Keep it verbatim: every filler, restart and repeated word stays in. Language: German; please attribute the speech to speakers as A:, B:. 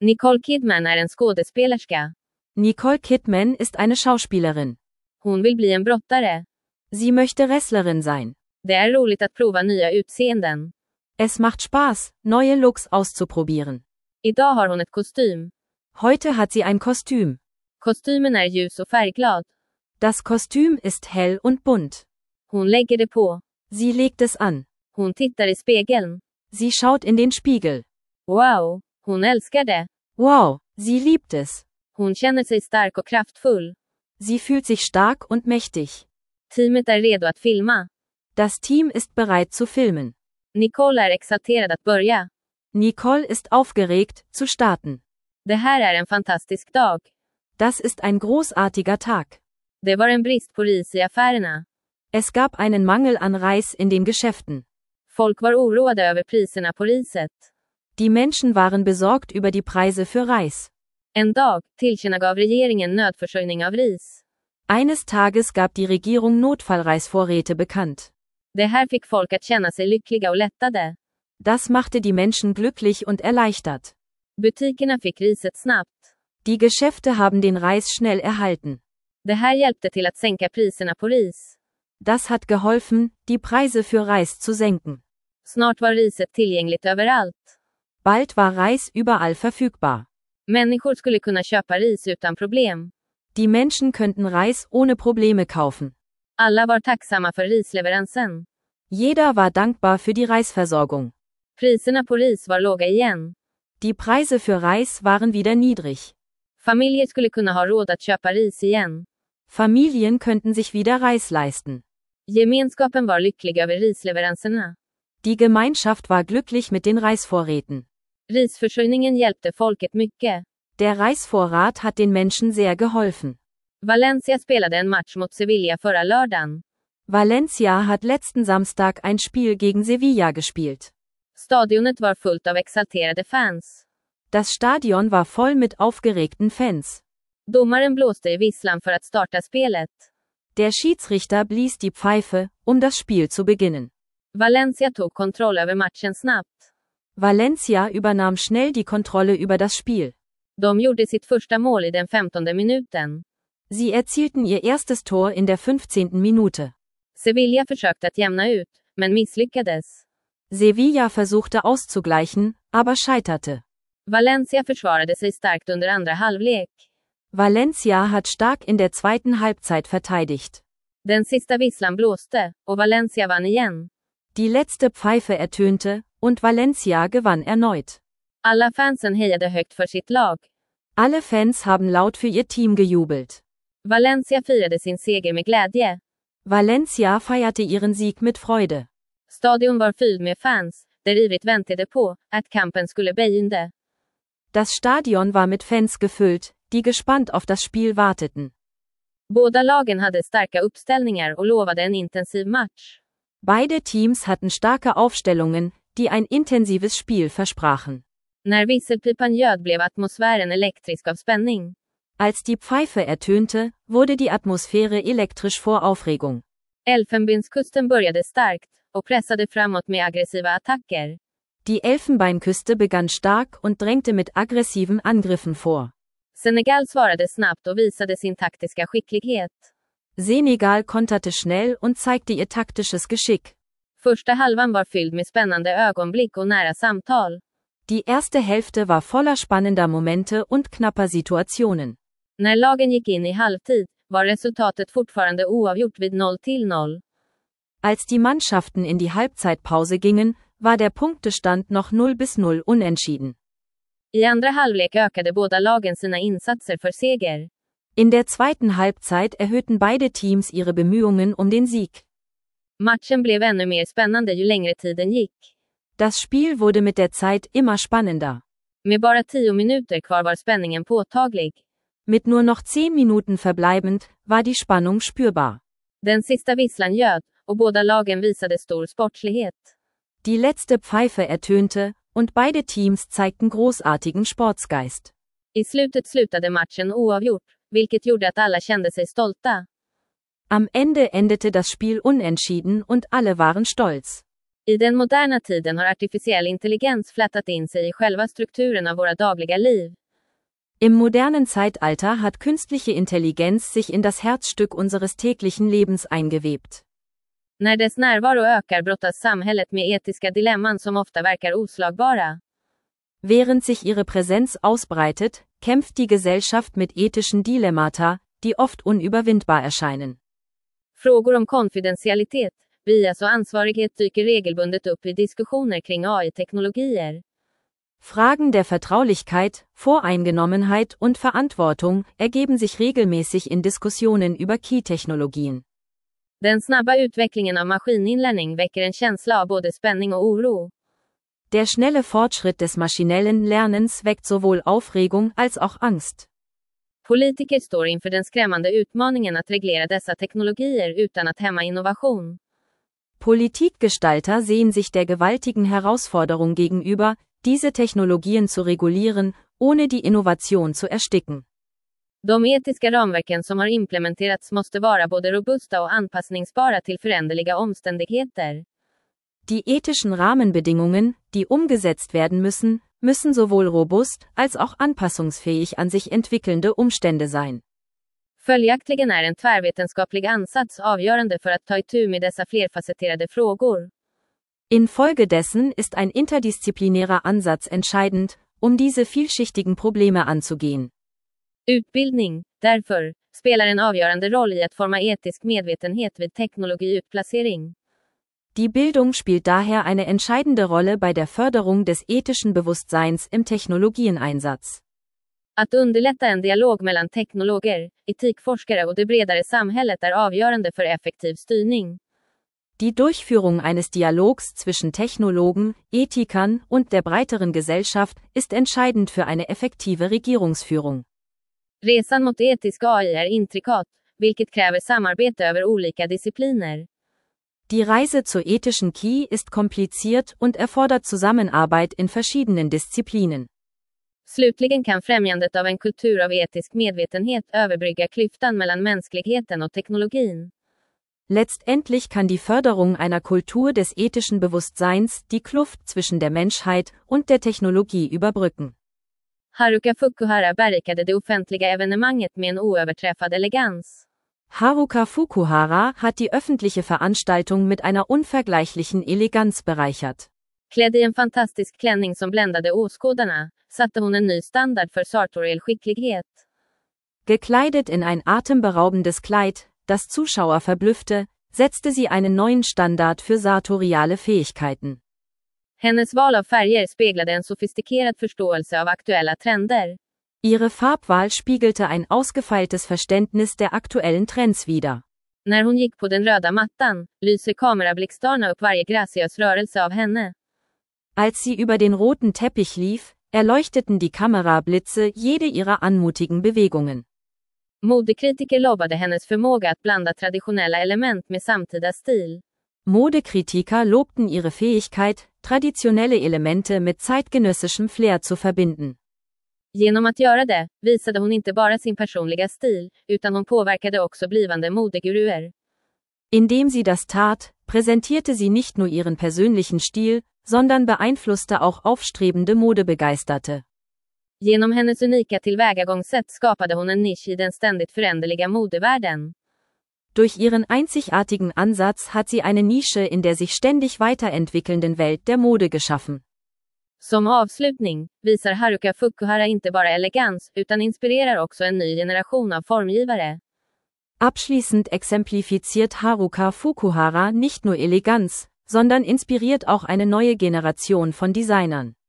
A: Nicole Kidman är en skådespelerska.
B: Nicole Kidman ist eine Schauspielerin.
A: Hon vill bli en brottare.
B: Sie möchte Wrestlerin sein.
A: Det är roligt att prova nya utseenden.
B: Es macht Spaß, neue Looks auszuprobieren.
A: Idag har hon ett kostym.
B: Heute hat sie ein Kostüm.
A: Kostymen är ljus och färgglad.
B: Das Kostüm ist hell und bunt.
A: Hon lägger det på.
B: Sie legt es an.
A: Hon tittar i spegeln.
B: Sie schaut in den Spiegel.
A: Wow, hon älskar det.
B: Wow, sie liebt es.
A: Hon känner sig stark och kraftfull.
B: Sie fühlt sich stark und mächtig.
A: Teamet är redo att filma.
B: Das Team ist bereit zu filmen.
A: Nicole är exalterad att börja.
B: Nicole ist aufgeregt, zu starten.
A: Det här är en fantastisk dag.
B: Das ist ein großartiger Tag.
A: Det var en brist på ris i affärerna.
B: Es gab einen Mangel an Reis in den Geschäften.
A: Folk var oroade över priserna på riset.
B: Die Menschen waren besorgt über die Preise für Reis.
A: En dag tillkännagav regeringen nödförsörjning av ris.
B: Eines Tages gab die Regierung Notfallreisvorräte bekannt.
A: Det här fick folk att känna sig lyckliga och lättade.
B: Das machte die Menschen glücklich und erleichtert.
A: Butikerna fick riset snabbt.
B: Die Geschäfte haben den Reis schnell erhalten.
A: Det här hjälpte till att sänka priserna på ris.
B: Das hat geholfen, die Preise für Reis zu senken.
A: Snart var riset tillgängligt överallt.
B: Bald war Reis überall verfügbar.
A: Människor skulle kunna köpa ris utan problem.
B: Die Menschen könnten Reis ohne Probleme kaufen.
A: Alla var tacksamma för risleveransen.
B: Jeder war dankbar für die Reisversorgung.
A: Priserna på ris var låga igen.
B: Die Preise für Reis waren wieder niedrig.
A: Familjer skulle kunna ha råd att köpa ris igen.
B: Familien könnten sich wieder Reis leisten.
A: Gemenskapen var lycklig över risleveranserna.
B: Die Gemeinschaft war glücklich mit den Reisvorräten.
A: Risförsörjningen hjälpte folket mycket.
B: Der Reisvorrat hat den Menschen sehr geholfen.
A: Valencia spelade en match mot Sevilla förra lördagen.
B: Valencia hat letzten Samstag ein Spiel gegen Sevilla gespielt.
A: Stadionet var fullt av exalterade fans.
B: Das Stadion war voll mit aufgeregten Fans.
A: Domaren blåste i visslan för att starta spelet.
B: Der Schiedsrichter blies die Pfeife, um das Spiel zu beginnen.
A: Valencia tog kontroll över matchen snabbt.
B: Valencia übernahm schnell die Kontrolle über das Spiel.
A: De gjorde sitt första mål i den femtonde minuten.
B: Sie erzielten ihr erstes Tor in der fünfzehnten Minute.
A: Sevilla försökte att jämna ut, men misslyckades.
B: Sevilla versuchte auszugleichen, aber scheiterte.
A: Valencia försvarade sig starkt under andra halvlek.
B: Valencia hat stark in der zweiten Halbzeit verteidigt.
A: Den sista visslan blåste, och Valencia vann igen.
B: Die letzte Pfeife ertönte, und Valencia gewann erneut.
A: Alla fansen hejade högt för sitt lag.
B: Alle Fans haben laut für ihr Team gejubelt.
A: Valencia firade sin seger med glädje.
B: Valencia feierte ihren Sieg mit Freude.
A: Stadion var fylld med fans, där ivrigt väntade på att kampen skulle begynna.
B: Das Stadion war mit Fans gefüllt, die gespannt auf das Spiel warteten.
A: Båda lagen hade starka uppställningar och lovade en intensiv match.
B: Beide Teams hatten starke Aufstellungen, die ein intensives Spiel versprachen.
A: När visselpipan ljöd blev atmosfären elektrisk av spänning.
B: Als die Pfeife ertönte, wurde die Atmosphäre elektrisch vor Aufregung.
A: Elfenbenskusten började starkt och pressade framåt med aggressiva attacker.
B: Die Elfenbeinküste begann stark und drängte mit aggressiven Angriffen vor.
A: Senegal svarade snabbt och visade sin taktiska skicklighet.
B: Senegal konterte schnell und zeigte ihr taktisches Geschick.
A: Första halvan var fylld med spännande ögonblick och nära samtal.
B: Die erste Hälfte war voller spannender Momente und knapper Situationen.
A: När lagen gick in i halvtid, var resultatet fortfarande oavgjort vid noll till noll.
B: Als die Mannschaften in die Halbzeitpause gingen, war der Punktestand noch null bis null unentschieden.
A: I andra halvlek ökade båda lagen sina insatser för seger.
B: In der zweiten Halbzeit erhöhten beide Teams ihre Bemühungen um den Sieg.
A: Matchen blev ännu mer spännande ju längre tiden gick.
B: Das Spiel wurde mit der Zeit immer spannender.
A: Med bara tio minuter kvar var spänningen påtaglig.
B: Mit nur noch zehn Minuten verbleibend, war die Spannung spürbar.
A: Den sista visslan ljöd, och båda lagen visade stor sportslighet.
B: Die letzte Pfeife ertönte, und beide Teams zeigten großartigen Sportsgeist.
A: I slutet slutade matchen oavgjort, vilket gjorde att alla kände sig stolta.
B: Am Ende endete das Spiel unentschieden und alle waren stolz.
A: I den moderna tiden har artificiell intelligens flätat in sig i själva strukturen av våra dagliga liv.
B: Im modernen Zeitalter hat künstliche Intelligenz sich in das Herzstück unseres täglichen Lebens eingewebt.
A: När dess närvaro ökar brottas samhället med etiska dilemman som ofta verkar oslagbara.
B: Während sich ihre Präsenz ausbreitet, kämpft die Gesellschaft mit ethischen Dilemmata, die oft unüberwindbar erscheinen.
A: Frågor om konfidentialitet, bias och ansvarighet dyker regelbundet upp i diskussioner kring A I-teknologier.
B: Fragen der Vertraulichkeit, Voreingenommenheit und Verantwortung ergeben sich regelmäßig in Diskussionen über Key-Technologien.
A: Den snabba utvecklingen av maskininlärning väcker en känsla av både spänning och oro.
B: Der schnelle Fortschritt des maschinellen Lernens weckt sowohl Aufregung als auch Angst.
A: Politiker står inför den skrämmande utmaningen att reglera dessa teknologier utan att hämma innovation.
B: Politikgestalter sehen sich der gewaltigen Herausforderung gegenüber, diese Technologien zu regulieren, ohne die Innovation zu ersticken.
A: De etiska ramverken som har implementerats måste vara både robusta och anpassningsbara till föränderliga omständigheter.
B: Die ethischen Rahmenbedingungen, die umgesetzt werden müssen, müssen sowohl robust als auch anpassungsfähig an sich entwickelnde Umstände sein.
A: Följaktligen är en tvärvetenskaplig ansats avgörande för att ta itu med dessa flerfacetterade frågor.
B: Infolgedessen ist ein interdisziplinärer Ansatz entscheidend, um diese vielschichtigen Probleme anzugehen.
A: Utbildning, därför, spelar en avgörande roll i att forma etisk medvetenhet vid teknologiutplacering.
B: Die Bildung spielt daher eine entscheidende Rolle bei der Förderung des ethischen Bewusstseins im Technologieneinsatz.
A: Att underlätta en dialog mellan teknologer, etikforskare och det bredare samhället är avgörande för effektiv styrning.
B: Die Durchführung eines Dialogs zwischen Technologen, Ethikern und der breiteren Gesellschaft ist entscheidend für eine effektive Regierungsführung.
A: Resan mot etisk A I är intrikat, vilket kräver samarbete över olika discipliner.
B: Die Reise zur ethischen Key ist kompliziert und erfordert Zusammenarbeit in verschiedenen Disziplinen.
A: Slutligen kan främjandet av en kultur av etisk medvetenhet överbrygga klyftan mellan mänskligheten och teknologin.
B: Letztendlich kann die Förderung einer Kultur des ethischen Bewusstseins die Kluft zwischen der Menschheit und der Technologie überbrücken.
A: Haruka Fukuhara berikade det offentliga evenemanget med en oöverträffad elegans.
B: Haruka Fukuhara hat die öffentliche Veranstaltung mit einer unvergleichlichen Eleganz bereichert.
A: Klädd i en fantastisk klänning som bländade åskådarna, satte hon en ny standard för sartoriell skicklighet.
B: Gekleidet in ein atemberaubendes Kleid, das Zuschauer verblüffte, setzte sie einen neuen Standard für sartoriale Fähigkeiten.
A: Hennes val av färger speglade en sofistikerad förståelse av aktuella trender.
B: Ihre Farbwahl spiegelte ein ausgefeiltes Verständnis der aktuellen Trends wider.
A: När hon gick på den röda mattan, lyser kamerablixtarna upp varje graciös rörelse av henne.
B: Als sie über den roten Teppich lief, erleuchteten die Kamerablitze jede ihrer anmutigen Bewegungen.
A: Modekritiker lobbade hennes förmåga att blanda traditionella element med samtida stil.
B: Modekritiker lobten ihre Fähigkeit, traditionelle Elemente mit zeitgenössischem Flair zu verbinden.
A: Genom att göra det, visade hon inte bara sin personliga stil, utan hon påverkade också blivande modeguruer.
B: Indem sie das tat, präsentierte sie nicht nur ihren persönlichen Stil, sondern beeinflusste auch aufstrebende Modebegeisterte.
A: Genom hennes unika tillvägagångssätt skapade hon en nisch i den ständigt föränderliga modevärlden.
B: Durch ihren einzigartigen Ansatz hat sie eine Nische in der sich ständig weiterentwickelnden Welt der Mode geschaffen.
A: Som avslutning, visar Haruka Fukuhara inte bara elegans, utan inspirerar också en ny generation av formgivare.
B: Abschließend exemplifiziert Haruka Fukuhara nicht nur Eleganz, sondern inspiriert auch eine neue Generation von Designern.